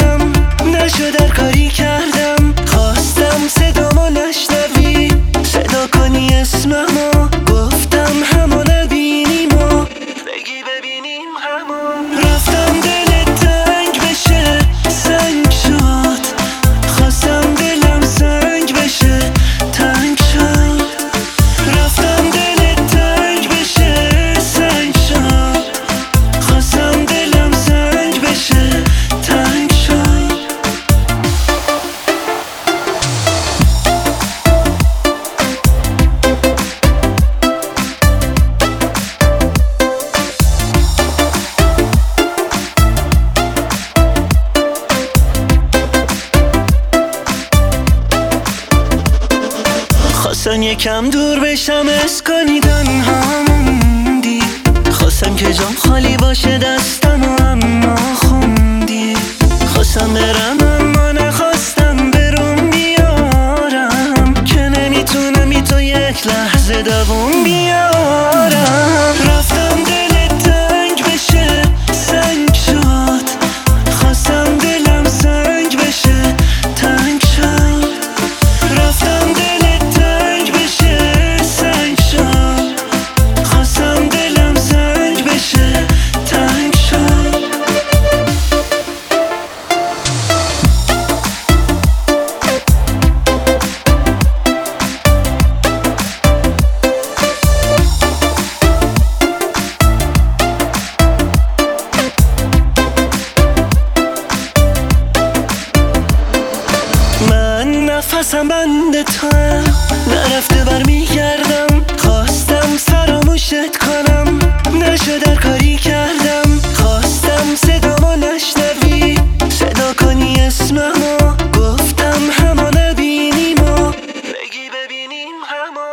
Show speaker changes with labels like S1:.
S1: کردم، نشد هر کاری کردم. خواستم صدامو نشنوی، صدا کنی اسممو، گفتم همو نبینیم و بگی ببینیم همو. رفتم دلت تنگ بشه، سنگ شد. خواستم دلم سنگ بشه، تنگ شد. رفتم دلت تنگ بشه، سنگ شد. خواستم دلم سنگ بشه، تنگ شد. خواستم یکم دور بشم، حس کنی تنها موندی. خواستم که جام خالی باشه دستم و اما خوندی. خواستم برم اما نخواستم برون بیارم، که نمیتونم بی تو یک لحظه دووم بیارم. رفتم دلت تنگ بشه، سنگ شد. خواستم دلم سنگ بشه، تنگ شد. رفتم دلت تنگ بشه، سنگ شد. خواستم دلم سنگ بشه، تنگ شد. من نفسم بند توام، نرفته برمیگردم. خواستم فراموشت کنم، نشد هر کاری کردم.